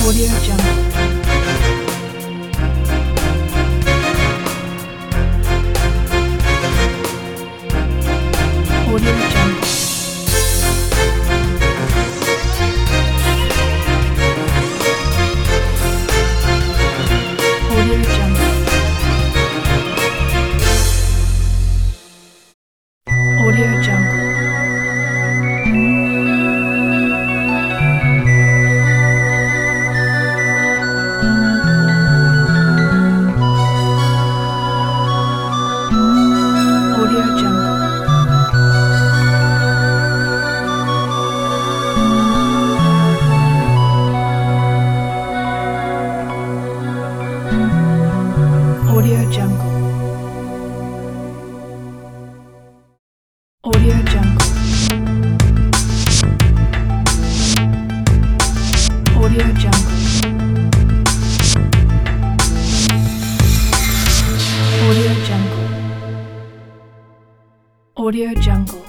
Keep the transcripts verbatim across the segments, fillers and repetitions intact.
Audio Jungle. Audio Jungle. Audio Jungle. Audio Jungle. Audio Jungle. Audio Jungle. Audio Jungle. Audio Jungle. Audio Jungle. Audio Jungle.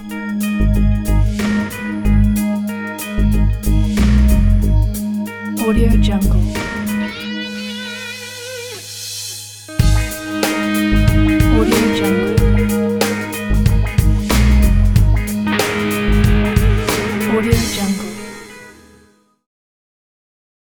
Audio Jungle.